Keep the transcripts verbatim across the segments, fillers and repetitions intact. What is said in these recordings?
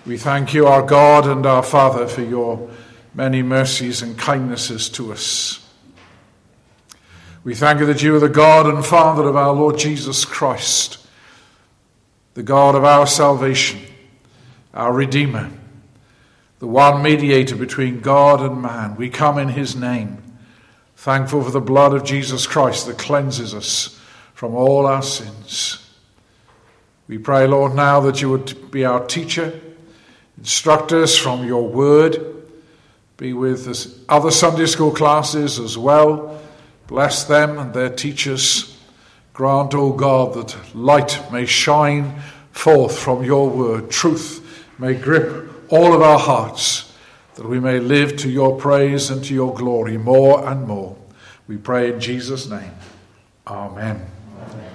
We thank you, our God and our Father, for your many mercies and kindnesses to us. We thank you that you are the God and Father of our Lord Jesus Christ, the God of our salvation, our Redeemer, the one mediator between God and man. We come in his name, thankful for the blood of Jesus Christ that cleanses us from all our sins. We pray, Lord, now that you would be our teacher, instruct us from your word, be with the other Sunday school classes as well. Bless them and their teachers. Grant, O God, that light may shine forth from your word. Truth may grip all of our hearts, that we may live to your praise and to your glory more and more. We pray in Jesus' name. Amen. Amen.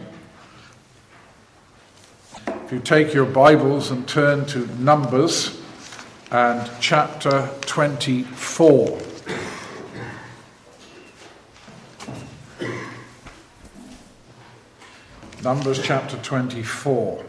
If you take your Bibles and turn to Numbers and chapter twenty-four. Numbers chapter twenty-four.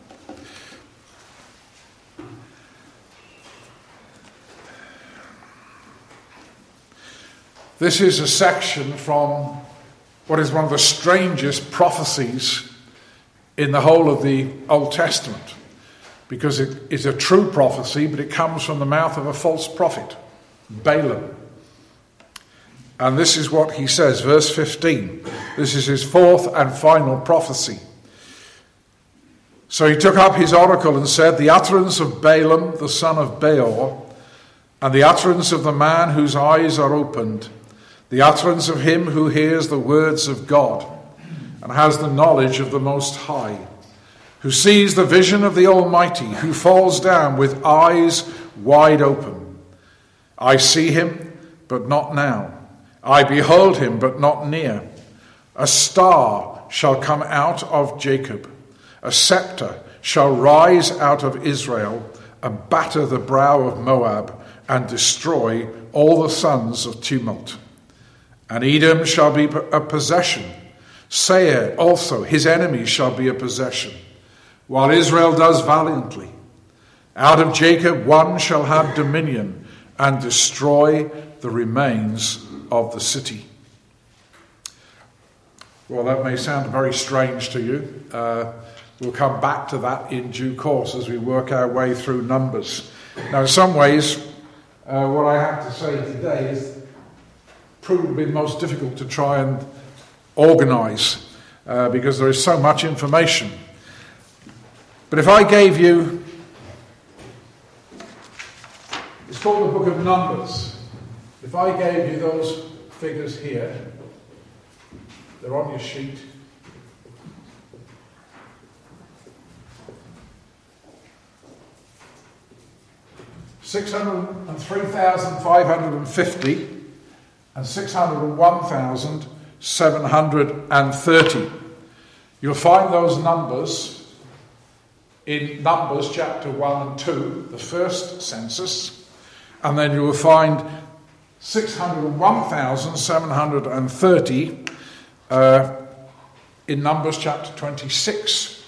This is a section from what is one of the strangest prophecies in the whole of the Old Testament, because it is a true prophecy, but it comes from the mouth of a false prophet, Balaam. And this is what he says, verse fifteen. This is his fourth and final prophecy. So he took up his oracle and said, "The utterance of Balaam, the son of Beor, and the utterance of the man whose eyes are opened, the utterance of him who hears the words of God, and has the knowledge of the Most High, who sees the vision of the Almighty, who falls down with eyes wide open. I see him, but not now. I behold him, but not near. A star shall come out of Jacob. A scepter shall rise out of Israel, and batter the brow of Moab, and destroy all the sons of tumult. And Edom shall be a possession. Seir also, his enemies, shall be a possession, while Israel does valiantly. Out of Jacob one shall have dominion, and destroy the remains of the city." Well, that may sound very strange to you. Uh, we'll come back to that in due course as we work our way through Numbers. Now, in some ways, uh, what I have to say today is proved to be most difficult to try and organise uh, because there is so much information. But if I gave you, it's called the Book of Numbers. If I gave you those figures here, they're on your sheet. six hundred three thousand five hundred fifty and six hundred one thousand seven hundred thirty. You'll find those numbers in Numbers chapter one and two, the first census, and then you will find six hundred one thousand seven hundred thirty uh, in Numbers chapter twenty-six.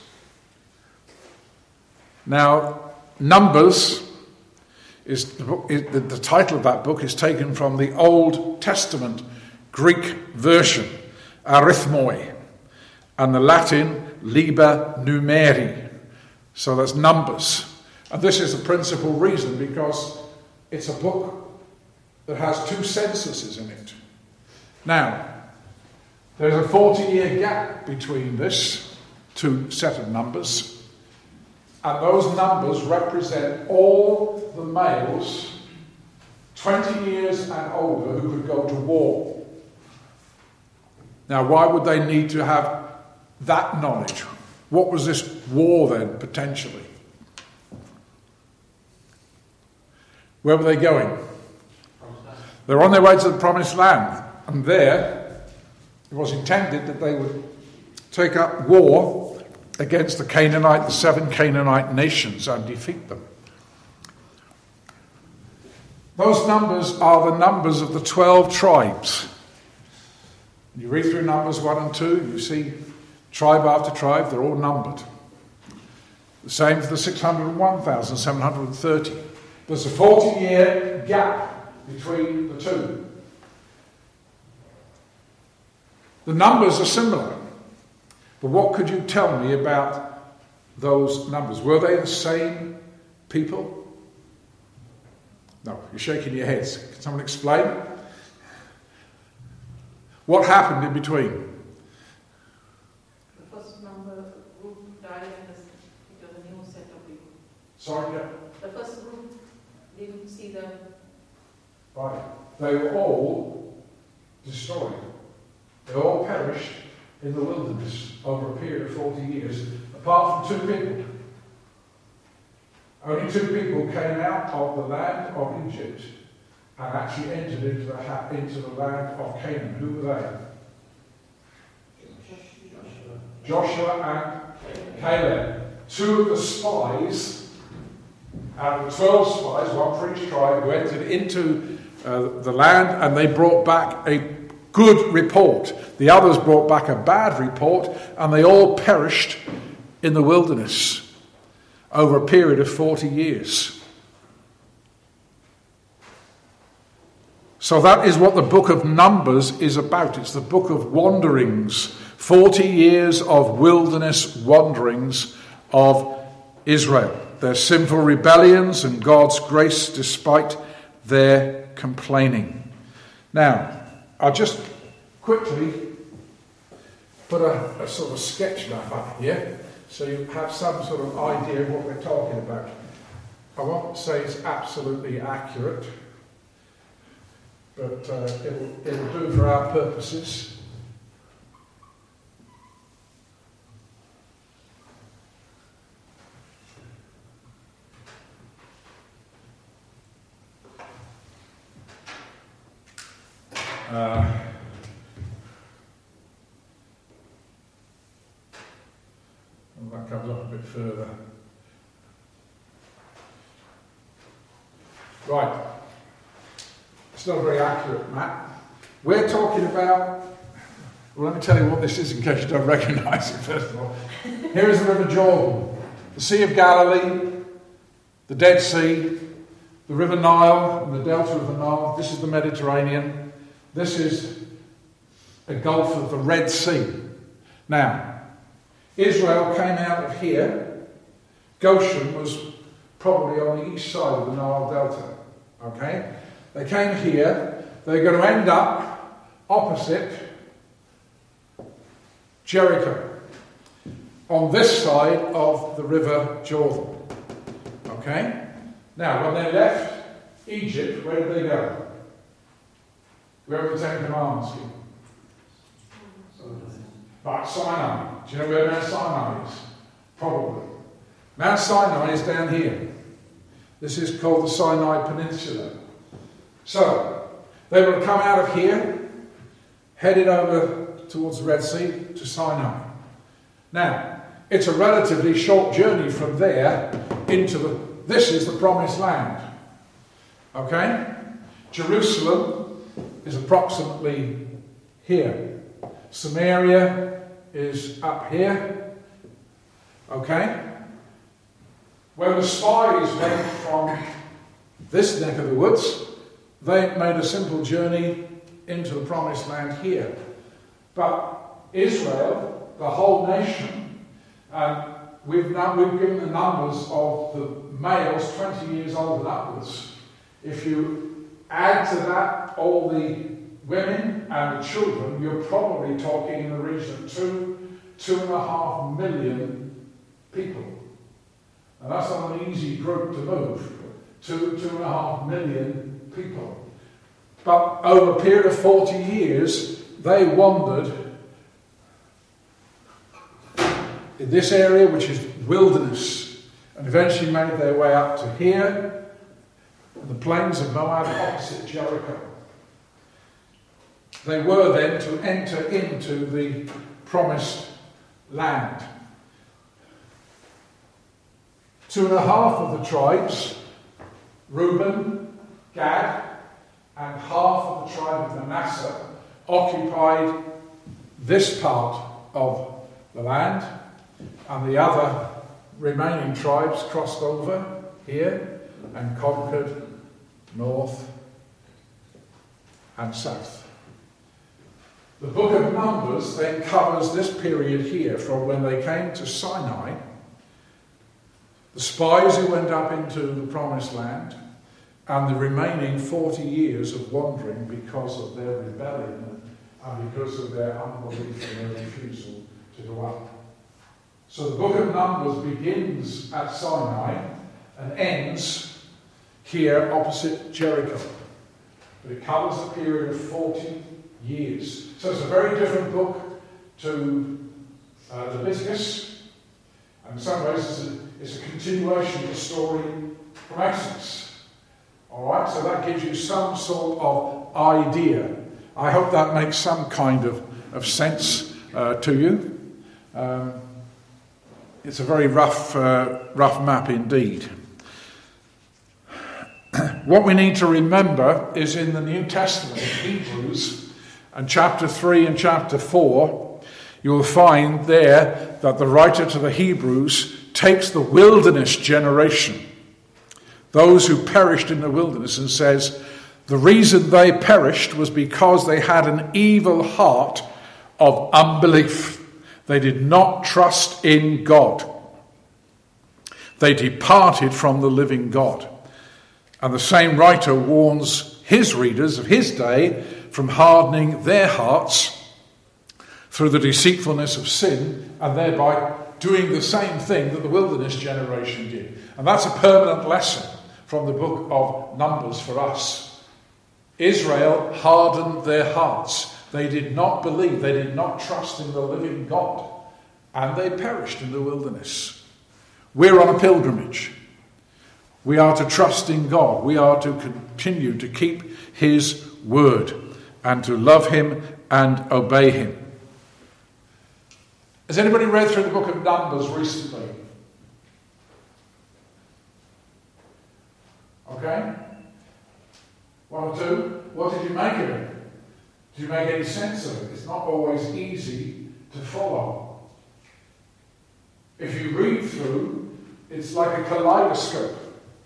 Now, Numbers is the, book, is the, the title of that book is taken from the Old Testament Greek version, arithmoi, and the Latin liber numeri. So that's numbers. And this is the principal reason, because it's a book that has two censuses in it. Now, there's a forty-year gap between this two set of numbers, and those numbers represent all the males twenty years and older who could go to war. Now, why would they need to have that knowledge? What was this war then, potentially? Where were they going? They were on their way to the Promised Land, and there it was intended that they would take up war against the Canaanite, the seven Canaanite nations, and defeat them. Those numbers are the numbers of the twelve tribes. You read through Numbers one and two, you see tribe after tribe, they're all numbered. The same for the six hundred one thousand seven hundred thirty. There's a forty-year gap between the two. The numbers are similar. But what could you tell me about those numbers? Were they the same people? No, you're shaking your heads. Can someone explain? What happened in between? The first number group died and it was a new set of people. Sorry, yeah. The first group didn't see the... Right. They were all destroyed. They all perished in the wilderness over a period of forty years, apart from two people. Only two people came out of the land of Egypt and actually entered into the, ha- into the land of Canaan. Who were they? Joshua and Caleb. Two of the spies, out of the twelve spies, one for each tribe, who entered into uh, the land, and they brought back a good report. The others brought back a bad report, and they all perished in the wilderness over a period of forty years. So that is what the book of Numbers is about. It's the book of wanderings, forty years of wilderness wanderings of Israel. Their sinful rebellions and God's grace despite their complaining. Now, I'll just quickly put a, a sort of sketch map up here so you have some sort of idea of what we're talking about. I won't say it's absolutely accurate, but uh, it'll, it'll do for our purposes. Uh, and that comes up a bit further. Right. It's not a very accurate map. We're talking about, well, let me tell you what this is in case you don't recognise it, first of all. Here is the River Jordan, the Sea of Galilee, the Dead Sea, the River Nile, and the delta of the Nile. This is the Mediterranean. This is a Gulf of the Red Sea. Now, Israel came out of here. Goshen was probably on the east side of the Nile Delta. Okay? They came here. They're going to end up opposite Jericho, on this side of the River Jordan. Okay? Now, when they left Egypt, where did they go? Where were the Ten Commandments given? Right, Sinai. Do you know where Mount Sinai is? Probably. Mount Sinai is down here. This is called the Sinai Peninsula. So, they will come out of here, headed over towards the Red Sea to Sinai. Now, it's a relatively short journey from there into the... This is the Promised Land. Okay? Jerusalem is approximately here. Samaria is up here. Okay? When the spies went from this neck of the woods, they made a simple journey into the Promised Land here. But Israel, the whole nation, um, we've, now, we've given the numbers of the males twenty years old and upwards. If you add to that all the women and the children, you're probably talking in the region of two, two and a half million people. And that's not an easy group to move. Two, two and a half million people. But over a period of forty years, they wandered in this area, which is wilderness, and eventually made their way up to here, the plains of Moab opposite Jericho. They were then to enter into the Promised Land. Two and a half of the tribes, Reuben, Gad, and half of the tribe of Manasseh, occupied this part of the land, and the other remaining tribes crossed over here and conquered north and south. The book of Numbers then covers this period here from when they came to Sinai, the spies who went up into the promised land, and the remaining forty years of wandering because of their rebellion and because of their unbelief and their refusal to go up. So the book of Numbers begins at Sinai and ends here opposite Jericho. But it covers a period of forty years. So it's a very different book to uh, Leviticus. And in some ways it's a, it's a continuation of the story from Exodus. All right, so that gives you some sort of idea. I hope that makes some kind of, of sense uh, to you. Um, it's a very rough, uh, rough map indeed. What we need to remember is in the New Testament, in Hebrews, and chapter three and chapter four, you'll find there that the writer to the Hebrews takes the wilderness generation, those who perished in the wilderness, and says the reason they perished was because they had an evil heart of unbelief. They did not trust in God. They departed from the living God. And the same writer warns his readers of his day from hardening their hearts through the deceitfulness of sin, and thereby doing the same thing that the wilderness generation did. And that's a permanent lesson from the book of Numbers for us. Israel hardened their hearts. They did not believe, they did not trust in the living God, and they perished in the wilderness. We're on a pilgrimage. We are to trust in God. We are to continue to keep his word and to love him and obey him. Has anybody read through the book of Numbers recently? Okay? One or two. What did you make of it? Did you make any sense of it? It's not always easy to follow. If you read through, it's like a kaleidoscope.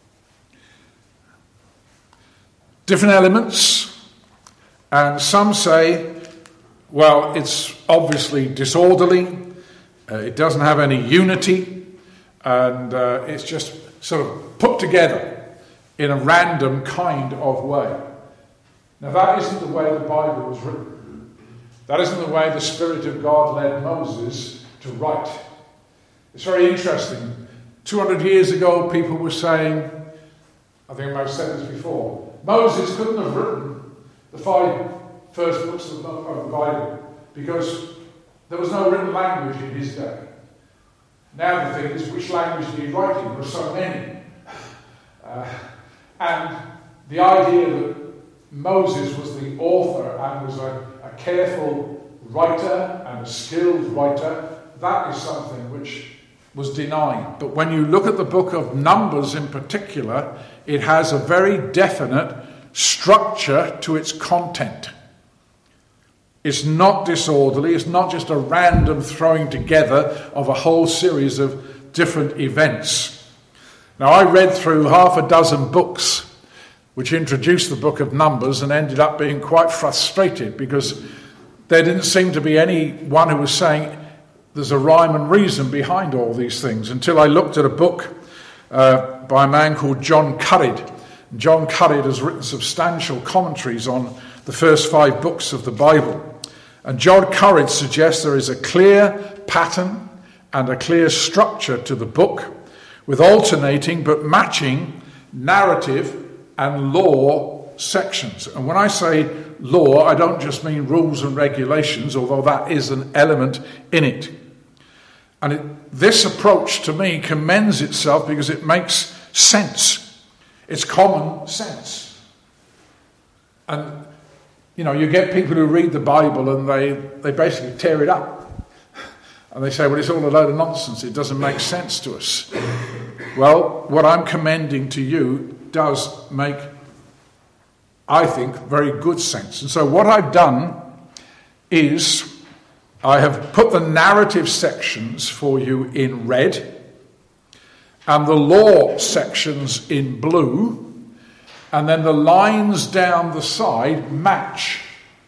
Different elements, and some say, well, it's obviously disorderly, uh, it doesn't have any unity, and uh, it's just sort of put together in a random kind of way. Now that isn't the way the Bible was written. That isn't the way the Spirit of God led Moses to write. It's very interesting. two hundred years ago, people were saying, I think I might have said this before, Moses couldn't have written the five first books of the Bible because there was no written language in his day. Now the thing is, which language did he write in? There were so many. Uh, and the idea that Moses was the author and was a, a careful writer and a skilled writer, that is something which was denied. But when you look at the book of Numbers in particular, it has a very definite structure to its content. It's not disorderly, it's not just a random throwing together of a whole series of different events. Now, I read through half a dozen books which introduced the book of Numbers and ended up being quite frustrated because there didn't seem to be anyone who was saying there's a rhyme and reason behind all these things, until I looked at a book uh, by a man called John Currid. John Currid has written substantial commentaries on the first five books of the Bible. And John Currid suggests there is a clear pattern and a clear structure to the book, with alternating but matching narrative and law sections. And when I say law, I don't just mean rules and regulations, although that is an element in it. And it, this approach to me commends itself because it makes sense. It's common sense. And, you know, you get people who read the Bible and they, they basically tear it up. And they say, well, it's all a load of nonsense. It doesn't make sense to us. Well, what I'm commending to you does make, I think, very good sense. And so what I've done is I have put the narrative sections for you in red, and the law sections in blue, and then the lines down the side match.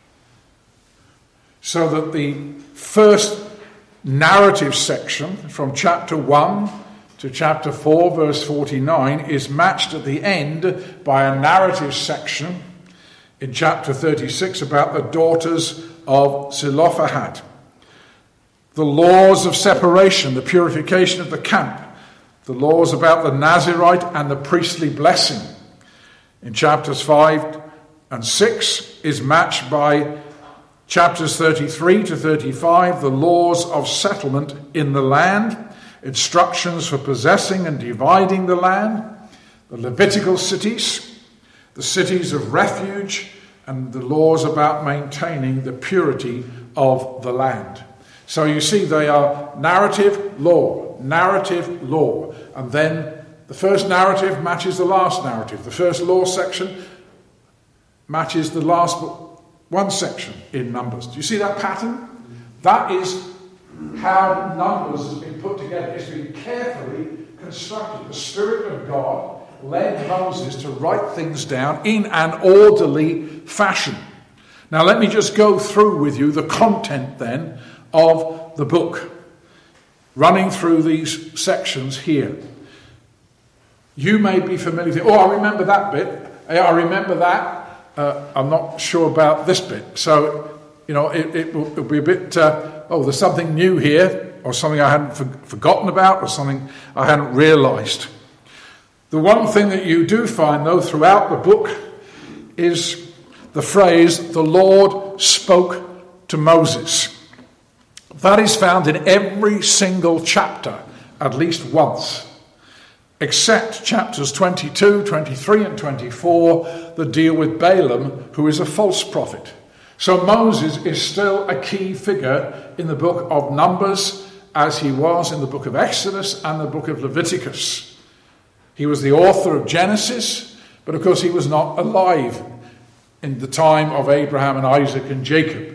So that the first narrative section from chapter one to chapter four, verse forty-nine, is matched at the end by a narrative section in chapter thirty-six about the daughters of Zelophehad. The laws of separation, the purification of the camp, the laws about the Nazirite and the priestly blessing in chapters five and six is matched by chapters thirty-three to thirty-five, the laws of settlement in the land, instructions for possessing and dividing the land, the Levitical cities, the cities of refuge, and the laws about maintaining the purity of the land. So you see, they are narrative, law, narrative, law. And then the first narrative matches the last narrative. The first law section matches the last one section in Numbers. Do you see that pattern? That is how Numbers has been put together. It's been carefully constructed. The Spirit of God led Moses to write things down in an orderly fashion. Now let me just go through with you the content then of the book, running through these sections here. You may be familiar with, oh, I remember that bit. I remember that. Uh, I'm not sure about this bit. So, you know, it, it will it'll be a bit, uh, oh, there's something new here, or something I hadn't for, forgotten about, or something I hadn't realised. The one thing that you do find, though, throughout the book is the phrase, the Lord spoke to Moses. That is found in every single chapter, at least once, except chapters twenty-two, twenty-three, and twenty-four that deal with Balaam, who is a false prophet. So Moses is still a key figure in the book of Numbers, as he was in the book of Exodus and the book of Leviticus. He was the author of Genesis, but of course he was not alive in the time of Abraham and Isaac and Jacob.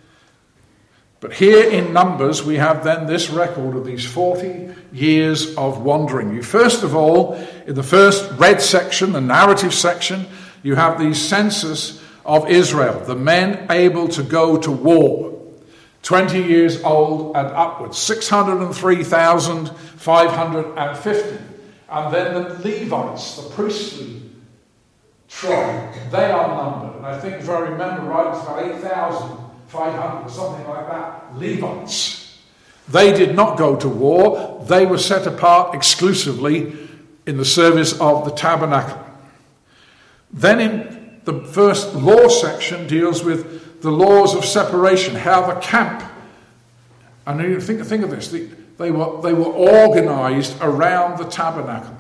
But here in Numbers, we have then this record of these forty years of wandering. You first of all, in the first red section, the narrative section, you have the census of Israel, the men able to go to war, twenty years old and upwards, six hundred three thousand five hundred fifty. And then the Levites, the priestly tribe, they are numbered. And I think, if I remember right, it's about eight thousand five hundred, something like that, Levites. They did not go to war. They were set apart exclusively in the service of the tabernacle. Then in the first law section deals with the laws of separation, how the camp, and you think, think of this, the, they were, they were organized around the tabernacle.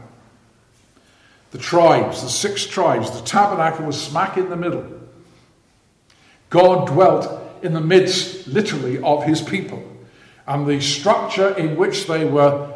The tribes, the six tribes, the tabernacle was smack in the middle. God dwelt in the midst, literally, of his people. And the structure in which they were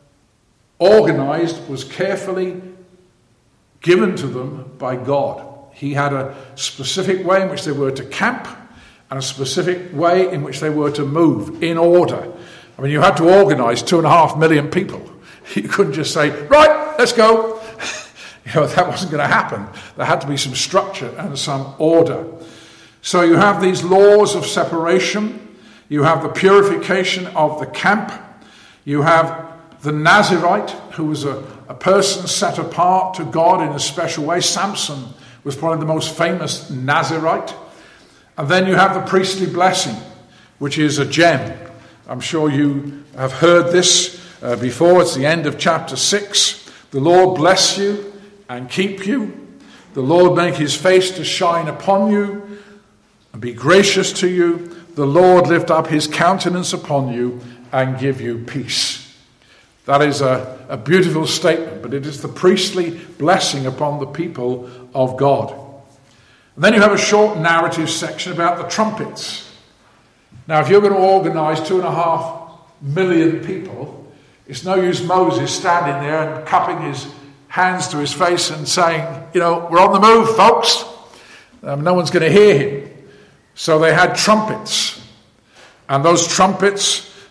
organized was carefully given to them by God. He had a specific way in which they were to camp and a specific way in which they were to move in order. I mean, you had to organize two and a half million people. You couldn't just say, right, let's go. You know, that wasn't going to happen. There had to be some structure and some order. So you have these laws of separation. You have the purification of the camp. You have the Nazirite, who was a, a person set apart to God in a special way. Samson was probably the most famous Nazirite. And then you have the priestly blessing, which is a gem. I'm sure you have heard this uh, before. It's the end of chapter six. The Lord bless you and keep you. The Lord make his face to shine upon you and be gracious to you. The Lord lift up his countenance upon you and give you peace. That is a, a beautiful statement, but it is the priestly blessing upon the people of God. And then you have a short narrative section about the trumpets. Now, if you're going to organize two and a half million people, it's no use Moses standing there and cupping his hands to his face and saying, you know, we're on the move, folks. Um, no one's going to hear him. So they had trumpets. And those trumpets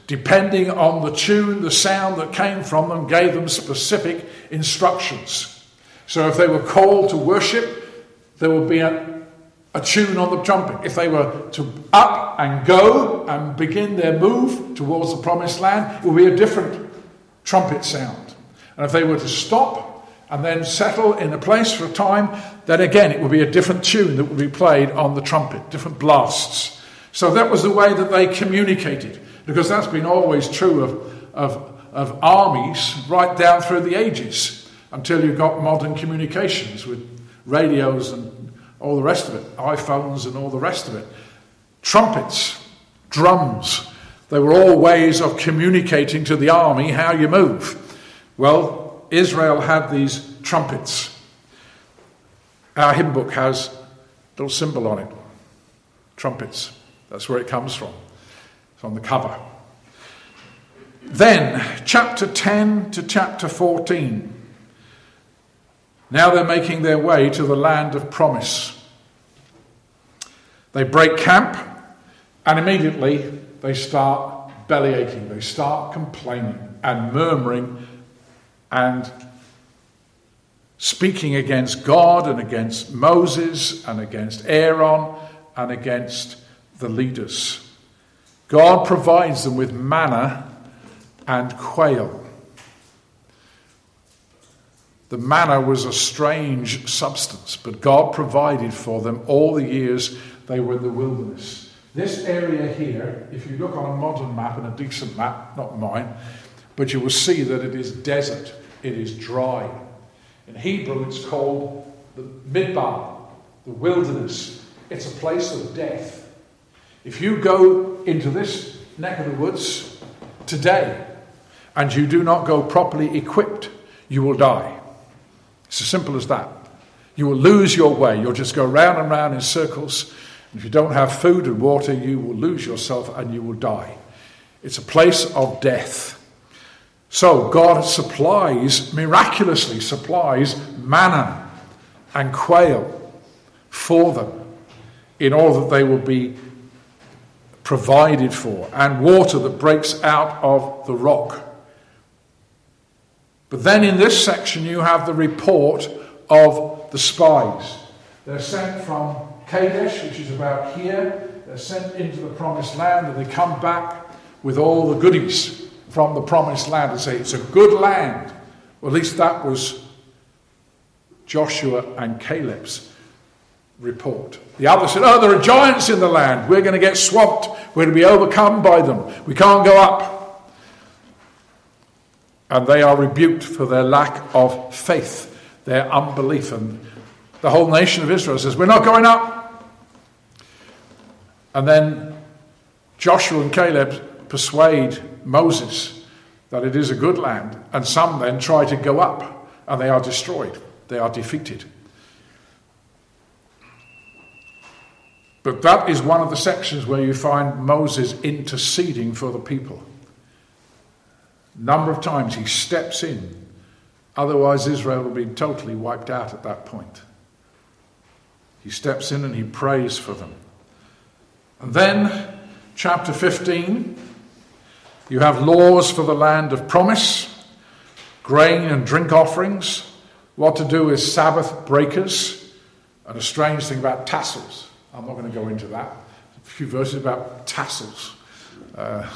depending on the tune, the sound that came from them, gave them specific instructions. So if they were called to worship, there would be a, a tune on the trumpet. If they were to up and go and begin their move towards the promised land, it would be a different trumpet sound. And if they were to stop and then settle in a place for a time, then again it would be a different tune that would be played on the trumpet, different blasts. So that was the way that they communicated, because that's been always true of, of, of armies right down through the ages, until you got modern communications with radios and all the rest of it, iPhones and all the rest of it. Trumpets, drums, they were all ways of communicating to the army how you move. Well, Israel had these trumpets. Our hymn book has a little symbol on it. Trumpets. That's where it comes from. It's on the cover. Then, chapter ten to chapter fourteen. Now they're making their way to the land of promise. They break camp, and immediately they start bellyaching. They start complaining and murmuring and speaking against God and against Moses and against Aaron and against the leaders. God provides them with manna and quail. The manna was a strange substance, but God provided for them all the years they were in the wilderness. This area here, if you look on a modern map and a decent map, not mine, but you will see that it is desert, it is dry. In Hebrew it's called the Midbar, the wilderness. It's a place of death. If you go into this neck of the woods today and you do not go properly equipped, you will die. It's as simple as that. You will lose your way. You'll just go round and round in circles. And if you don't have food and water, you will lose yourself and you will die. It's a place of death. So God supplies, miraculously supplies manna and quail for them in order that they will be provided for, and water that breaks out of the rock. But then in this section you have the report of the spies. They're sent from Kadesh, which is about here. They're sent into the promised land, and they come back with all the goodies from the promised land and say it's a good land. Well, at least that was Joshua and Caleb's report. The others said, oh, there are giants in the land. We're going to get swamped. We're going to be overcome by them. We can't go up. And they are rebuked for their lack of faith, their unbelief. And the whole nation of Israel says, we're not going up. And then Joshua and Caleb persuade Moses that it is a good land. And some then try to go up, and they are destroyed. They are defeated. But that is one of the sections where you find Moses interceding for the people. A number of times he steps in. Otherwise Israel will be totally wiped out at that point. He steps in and he prays for them. And then, chapter fifteen, you have laws for the land of promise, grain and drink offerings, what to do with Sabbath breakers, and a strange thing about tassels. I'm not going to go into that. A few verses about tassels. Uh,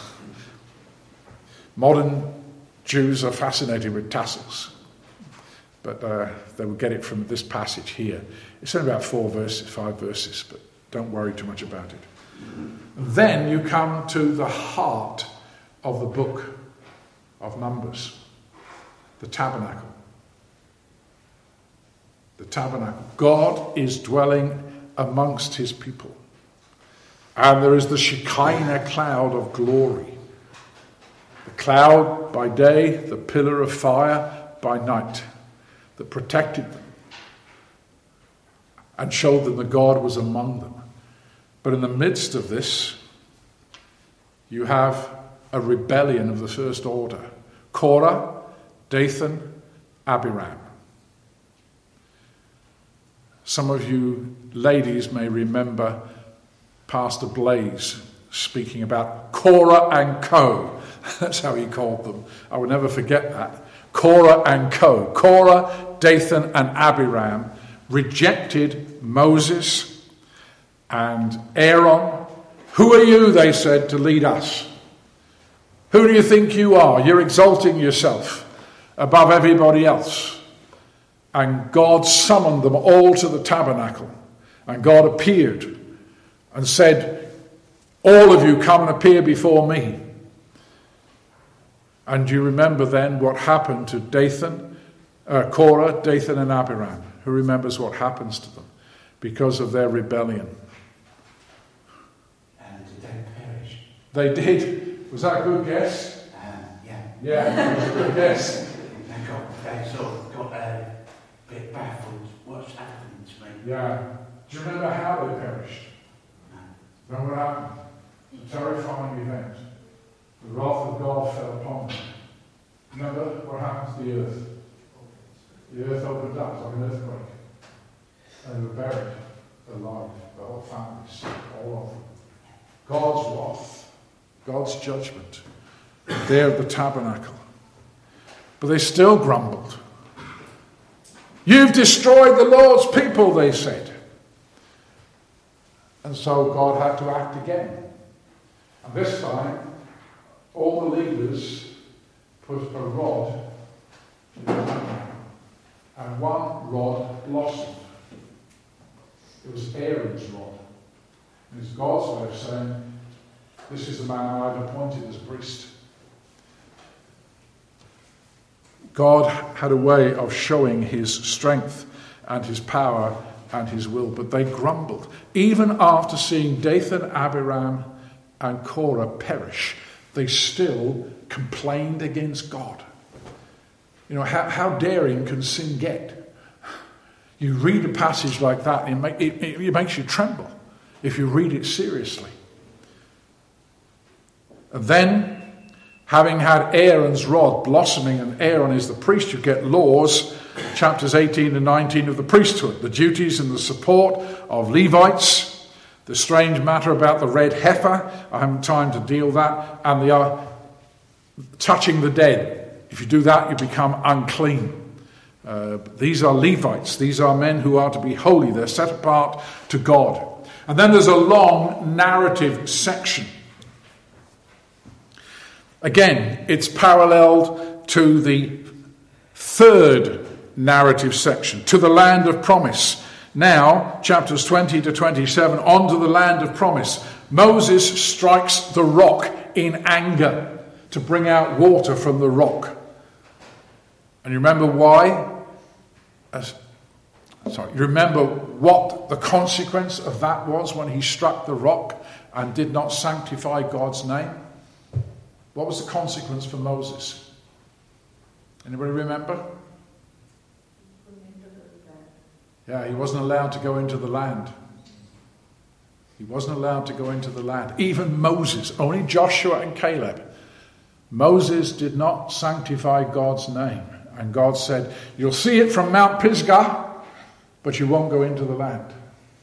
modern Jews are fascinated with tassels. But uh, they will get it from this passage here. It's only about four verses, five verses, but don't worry too much about it. Then you come to the heart of the book of Numbers, the tabernacle. The tabernacle. God is dwelling amongst his people. And there is the Shekinah cloud of glory. The cloud by day, the pillar of fire by night, that protected them and showed them that God was among them. But in the midst of this, you have a rebellion of the first order. Korah, Dathan, Abiram. Some of you ladies may remember Pastor Blaze speaking about Korah and Co. That's how he called them. I will never forget that. Korah and Co. Korah, Dathan, and Abiram rejected Moses and Aaron. Who are you, they said, to lead us? Who do you think you are? You're exalting yourself above everybody else. And God summoned them all to the tabernacle. And God appeared and said, all of you come and appear before me. And you remember then what happened to Dathan, uh, Korah, Dathan, and Abiram. Who remembers what happens to them because of their rebellion? And did they perish? They did. Was that a good guess? Um, yeah. Yeah, it was a good guess. They got, they sort of got a bit baffled. What's happening to me? Yeah. Do you remember how they perished? No. Remember what happened? A terrifying event. The wrath of God fell upon them. Remember what happened to the earth? The earth opened up like an earthquake. And they were buried alive, the whole families, all of them. God's wrath, God's judgment, there at the tabernacle. But they still grumbled. You've destroyed the Lord's people, they said. And so God had to act again. And this time, all the leaders put a rod in the tabernacle. And one rod blossomed. It was Aaron's rod. It was God's way of saying, this is the man I've appointed as priest. God had a way of showing his strength and his power and his will, but they grumbled. Even after seeing Dathan, Abiram, and Korah perish, they still complained against God. You know, how, how daring can sin get? You read a passage like that, and it, make, it, it makes you tremble if you read it seriously. And then, having had Aaron's rod blossoming, and Aaron is the priest, you get laws, chapters eighteen and nineteen of the priesthood, the duties and the support of Levites, the strange matter about the red heifer, I haven't time to deal with that, and the uh, touching the dead. If you do that, you become unclean. Uh, these are Levites. These are men who are to be holy. They're set apart to God. And then there's a long narrative section. Again, it's paralleled to the third narrative section, to the land of promise. Now, chapters twenty to twenty-seven, on to the land of promise. Moses strikes the rock in anger to bring out water from the rock. And you remember why? As, sorry, you remember what the consequence of that was when he struck the rock and did not sanctify God's name? What was the consequence for Moses? Anybody remember? Yeah, he wasn't allowed to go into the land. He wasn't allowed to go into the land. Even Moses, only Joshua and Caleb. Moses did not sanctify God's name. And God said, you'll see it from Mount Pisgah, but you won't go into the land.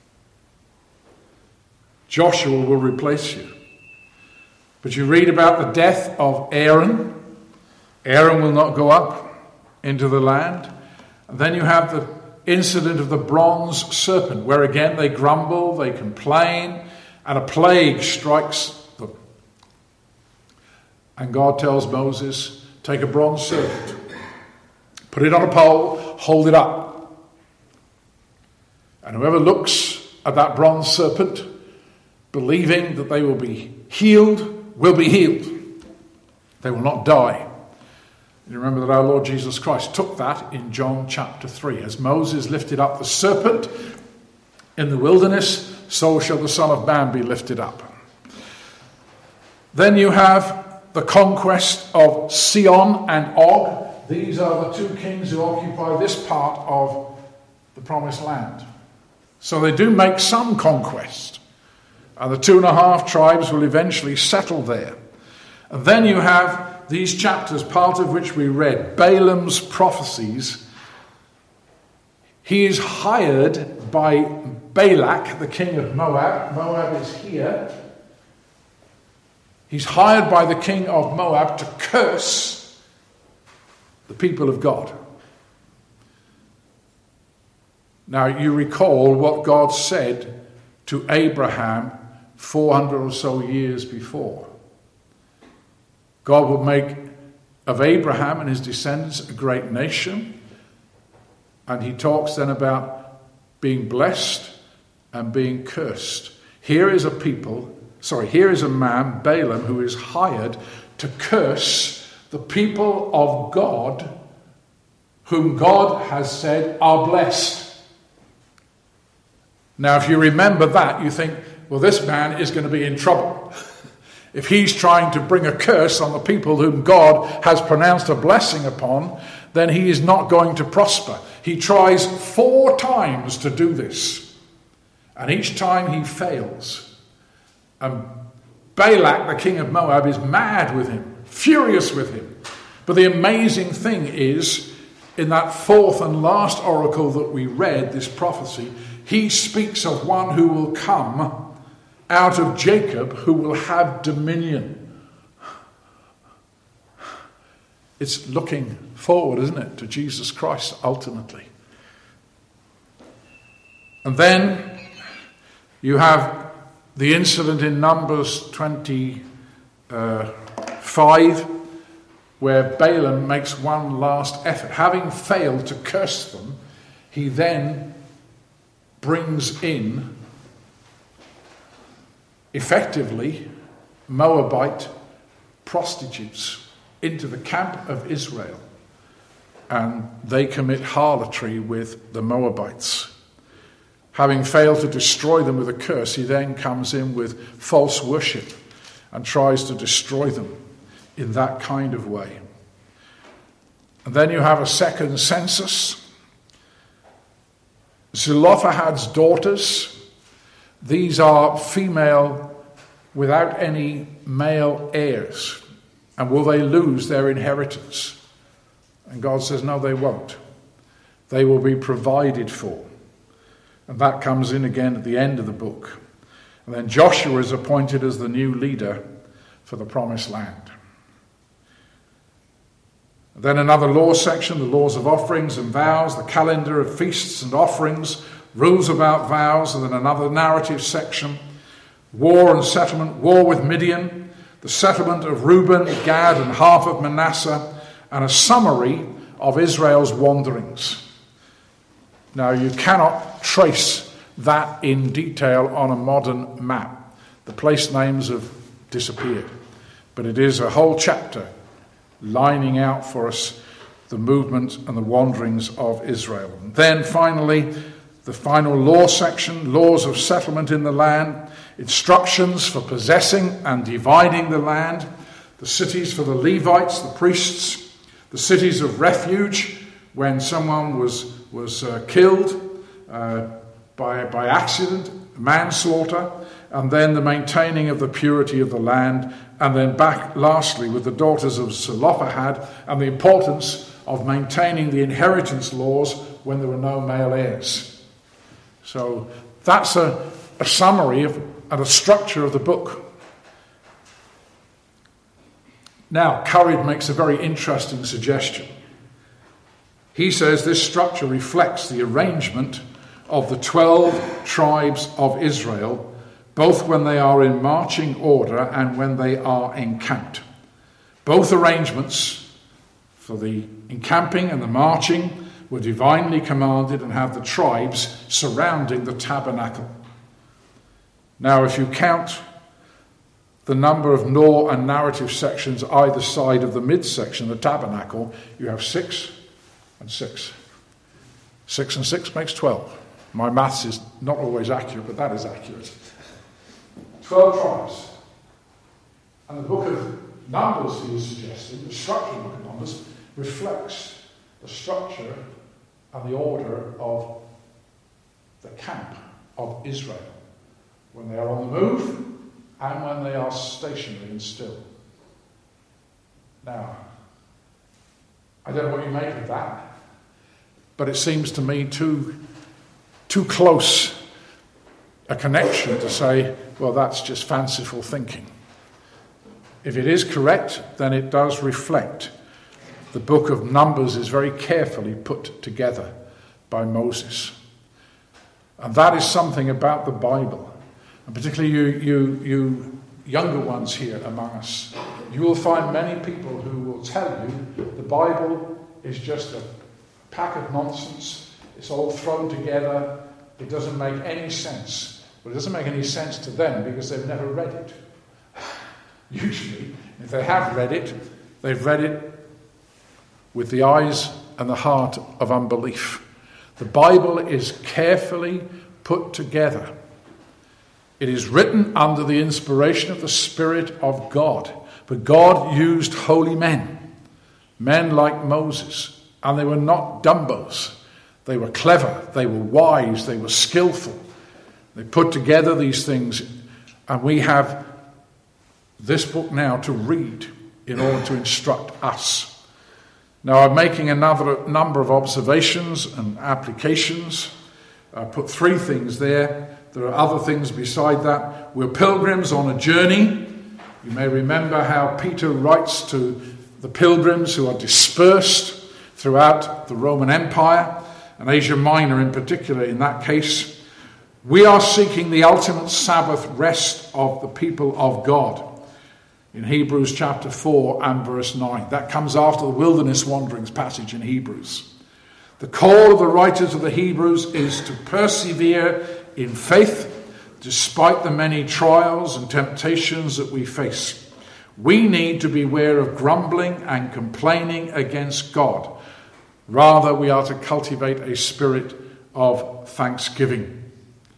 Joshua will replace you. But you read about the death of Aaron. Aaron will not go up into the land. And then you have the incident of the bronze serpent, where again they grumble, they complain, and a plague strikes them. And God tells Moses, take a bronze serpent, put it on a pole, hold it up. And whoever looks at that bronze serpent, believing that they will be healed, will be healed. They will not die. You remember that our Lord Jesus Christ took that in John chapter three. As Moses lifted up the serpent in the wilderness, so shall the Son of Man be lifted up. Then you have the conquest of Sihon and Og. These are the two kings who occupy this part of the promised land. So they do make some conquest. And the two and a half tribes will eventually settle there. And then you have these chapters, part of which we read, Balaam's prophecies. He is hired by Balak, the king of Moab. Moab is here. He's hired by the king of Moab to curse the people of God. Now, you recall what God said to Abraham four hundred or so years before. God would make of Abraham and his descendants a great nation. And he talks then about being blessed and being cursed. Here is a people, sorry, here is a man, Balaam, who is hired to curse the people of God, whom God has said are blessed. Now, if you remember that, you think, well, this man is going to be in trouble. If he's trying to bring a curse on the people whom God has pronounced a blessing upon, then he is not going to prosper. He tries four times to do this, and each time he fails. And Balak, the king of Moab, is mad with him, furious with him. But the amazing thing is, in that fourth and last oracle that we read, this prophecy, he speaks of one who will come out of Jacob, who will have dominion. It's looking forward, isn't it, to Jesus Christ ultimately. And then you have the incident in Numbers twenty-five, where Balaam makes one last effort. Having failed to curse them, he then brings in, effectively, Moabite prostitutes into the camp of Israel, and they commit harlotry with the Moabites. Having failed to destroy them with a curse, he then comes in with false worship and tries to destroy them in that kind of way. And then you have a second census. Zelophehad's daughters, these are female without any male heirs. And will they lose their inheritance? And God says, no, they won't. They will be provided for. And that comes in again at the end of the book. And then Joshua is appointed as the new leader for the promised land. Then another law section, the laws of offerings and vows, the calendar of feasts and offerings, rules about vows, and then another narrative section, war and settlement, war with Midian, the settlement of Reuben, Gad, and half of Manasseh, and a summary of Israel's wanderings. Now, you cannot trace that in detail on a modern map. The place names have disappeared. But it is a whole chapter lining out for us the movement and the wanderings of Israel. And then finally, the final law section, laws of settlement in the land, instructions for possessing and dividing the land, the cities for the Levites, the priests, the cities of refuge when someone was, was uh, killed uh, by, by accident, manslaughter, and then the maintaining of the purity of the land, and then back lastly with the daughters of Zelophehad and the importance of maintaining the inheritance laws when there were no male heirs. So that's a, a summary of, and a structure of the book. Now, Currid makes a very interesting suggestion. He says this structure reflects the arrangement of the twelve tribes of Israel, both when they are in marching order and when they are encamped. Both arrangements for the encamping and the marching were divinely commanded and have the tribes surrounding the tabernacle. Now, if you count the number of law and narrative sections either side of the midsection, the tabernacle, you have six and six. Six and six makes twelve. My maths is not always accurate, but that is accurate. Twelve tribes. And the book of Numbers, he is suggesting, the structure of the book of Numbers, reflects the structure and the order of the camp of Israel when they are on the move and when they are stationary and still. Now, I don't know what you make of that, but it seems to me too, too close a connection to say, well, that's just fanciful thinking. If it is correct, then it does reflect the book of Numbers is very carefully put together by Moses. And that is something about the Bible. And particularly you, you, you younger ones here among us, you will find many people who will tell you the Bible is just a pack of nonsense. It's all thrown together. It doesn't make any sense. Well, it doesn't make any sense to them because they've never read it. Usually, if they have read it, they've read it with the eyes and the heart of unbelief. The Bible is carefully put together. It is written under the inspiration of the Spirit of God. But God used holy men, men like Moses, and they were not dumbos. They were clever, they were wise, they were skillful. They put together these things, and we have this book now to read in order to instruct us. Now, I'm making another number of observations and applications. I put three things there. There are other things beside that. We're pilgrims on a journey. You may remember how Peter writes to the pilgrims who are dispersed throughout the Roman Empire, and Asia Minor in particular in that case. We are seeking the ultimate Sabbath rest of the people of God. In Hebrews chapter four and verse nine. That comes after the wilderness wanderings passage in Hebrews. The call of the writers of the Hebrews is to persevere in faith despite the many trials and temptations that we face. We need to beware of grumbling and complaining against God. Rather, we are to cultivate a spirit of thanksgiving.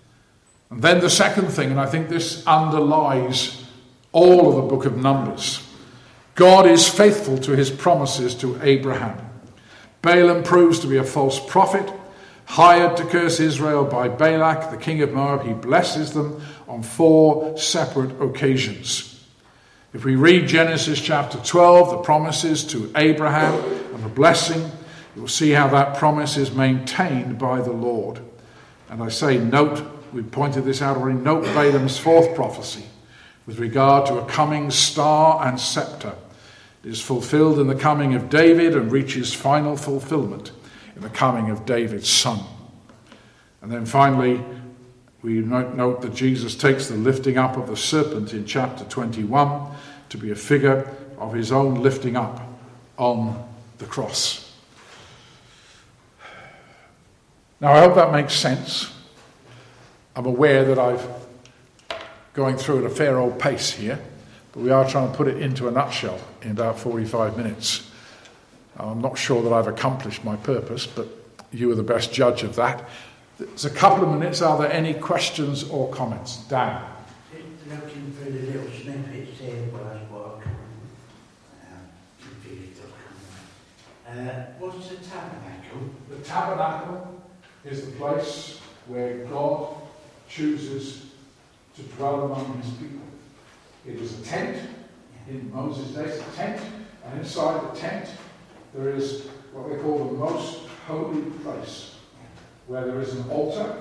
And then the second thing, and I think this underlies all of the book of Numbers. God is faithful to his promises to Abraham. Balaam proves to be a false prophet, hired to curse Israel by Balak, the king of Moab. He blesses them on four separate occasions. If we read Genesis chapter twelve, the promises to Abraham and the blessing, you'll see how that promise is maintained by the Lord. And I say, note, we pointed this out already, note Balaam's fourth prophecy with regard to a coming star and scepter. It is fulfilled in the coming of David and reaches final fulfillment in the coming of David's son. And then finally, we note that Jesus takes the lifting up of the serpent in chapter twenty-one to be a figure of his own lifting up on the cross. Now, I hope that makes sense. I'm aware that I've going through at a fair old pace here, but we are trying to put it into a nutshell in about forty-five minutes. I'm not sure that I've accomplished my purpose, but you are the best judge of that. There's a couple of minutes. Are there any questions or comments? Dan? Looking through the little snippets here was what I'm confused. Uh, what's the tabernacle? The tabernacle is the place where God chooses to dwell among his people. It is a tent in Moses' days, a tent, and inside the tent there is what they call the most holy place, where there is an altar,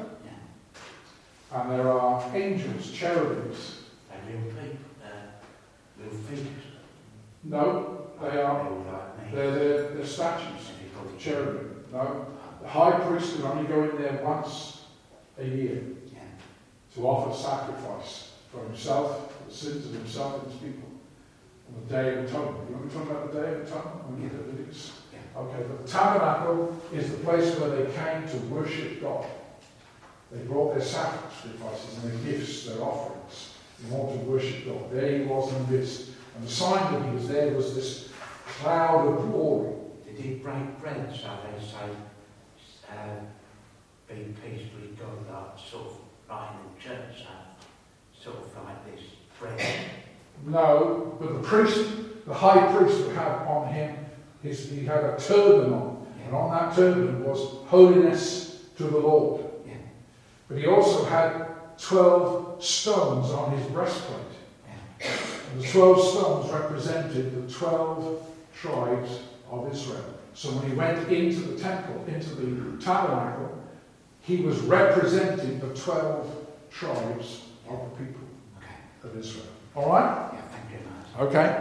and there are angels, cherubims. And little people, uh, little figures. No, they are. They're, they're, they're statues, cherubim. No, the high priest could only go in there once a year to offer sacrifice for himself, for the sins of himself and his people, on the Day of Atonement. You want to talk about the Day of Atonement? When we look at Leviticus? Okay, but the tabernacle is the place where they came to worship God. They brought their sacrifices and their gifts, their offerings, in order to worship God. There he was in the midst. And the sign that he was there was this cloud of glory. Did he break bread, so they say, uh, be peacefully God, like sort of like in the church, so sort of like this bread? No, but the priest, the high priest would have on him, his, he had a turban on, yeah. And on that turban was holiness to the Lord. Yeah. But he also had twelve stones on his breastplate. Yeah. And the twelve stones represented the twelve tribes of Israel. So when he went into the temple, into the tabernacle, he was representing the twelve tribes of the people okay. of Israel. All right? Yeah, thank you very much. Okay?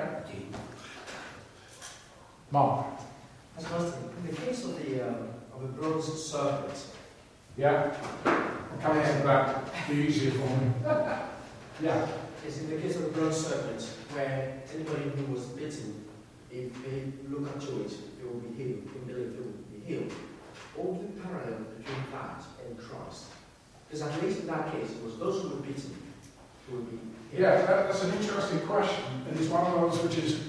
Mark. As Pastor, in the case of the um, of the bronze serpent. Yeah. I'll come to that. Be easier for me. Yeah. It's in the case of the bronze serpent where anybody who was bitten, if they look into it, they will be healed. They will be healed. All the parallel between that and Christ. Because at least in that case, it was those who were bitten who would be healed. Yeah, that, that's an interesting question. And it's one of those which is...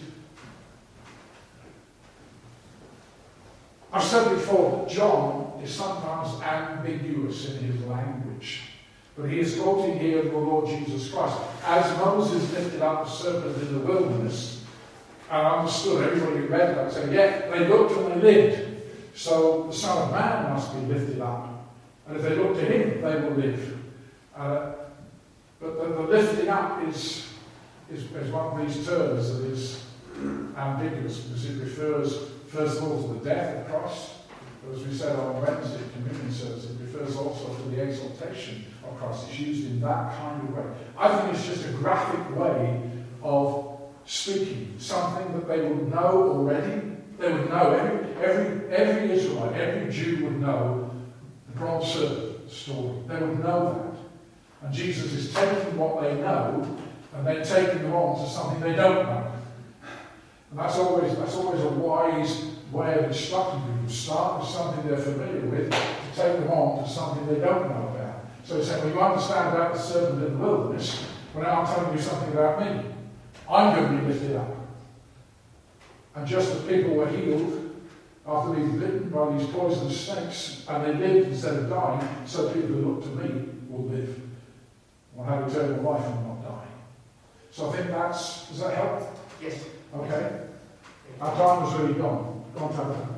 I've said before that John is sometimes ambiguous in his language. But he is quoting here the Lord Jesus Christ. As Moses lifted up the serpent in the wilderness, and understood, everybody read that and said, yeah, they looked and they lived. So the Son of Man must be lifted up. And if they look to him, they will live. Uh, but the, the lifting up is, is, is one of these terms that is ambiguous, because it refers, first of all, to the death of Christ. But as we said on Wednesday communion service, it refers also to the exaltation of Christ. It's used in that kind of way. I think it's just a graphic way of speaking, something that they would know already. They would know, every, every, every Israelite, every Jew would know the bronze serpent story. They would know that. And Jesus is taking what they know and then taking them on to something they don't know. And that's always, that's always a wise way of instructing people. Start with something they're familiar with to take them on to something they don't know about. So he's saying, well, you understand about the serpent in the wilderness, well, now I'm telling you something about me. I'm going to be lifted up. And just as people were healed after being bitten by these poisonous snakes, and they lived instead of dying, so people who look to me will live, will have eternal life and not die. So I think that's, does that help? Yes. Okay. Our time has really gone. Go on, Tabitha.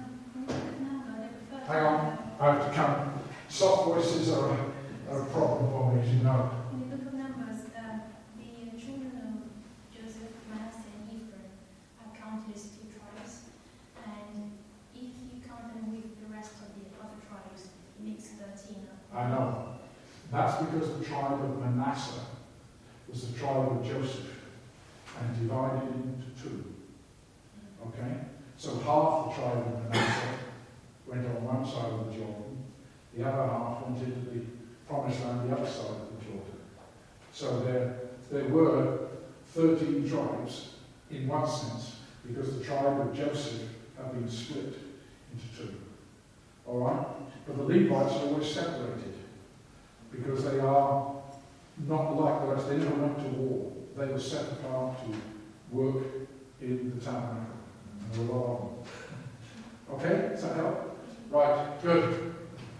Hang on, I have to count. Soft voices are a, are a problem for me, as you know. In the book of Numbers, uh, the children of Joseph, Manasseh, and Ephraim are counted as two tribes. And if you count them with the rest of the other tribes, it makes thirteen. I know. That's because the tribe of Manasseh was the tribe of Joseph and divided into two. Okay? So half the tribe of Manasseh went on one side of the Jordan, the other half went into the promised land, the other side of the Jordan. So there, there were thirteen tribes in one sense, because the tribe of Joseph had been split into two. All right? But the Levites are always separated, because they are not like the rest. They never went to war. They were set apart to work in the tabernacle. And there were a lot of them. Okay? Does that help? Right, good.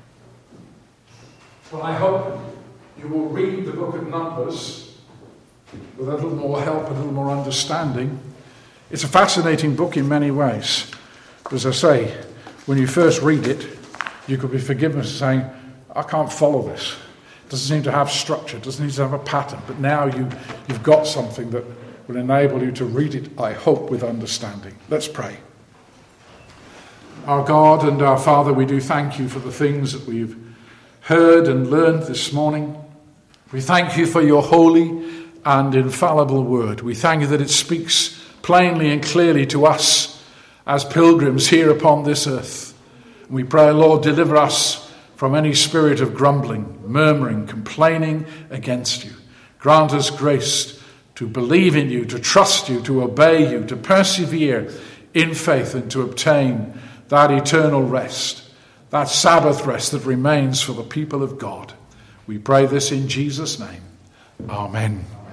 Well, I hope you will read the book of Numbers with a little more help, a little more understanding. It's a fascinating book in many ways. But as I say, when you first read it, you could be forgiven for saying, I can't follow this. It doesn't seem to have structure, it doesn't seem to have a pattern. But now you, you've got something that will enable you to read it, I hope, with understanding. Let's pray. Our God and our Father, we do thank you for the things that we've heard and learned this morning. We thank you for your holy and infallible word. We thank you that it speaks plainly and clearly to us as pilgrims here upon this earth. And we pray, Lord, deliver us from any spirit of grumbling, murmuring, complaining against you. Grant us grace to believe in you, to trust you, to obey you, to persevere in faith and to obtain that eternal rest, that Sabbath rest that remains for the people of God. We pray this in Jesus' name. Amen.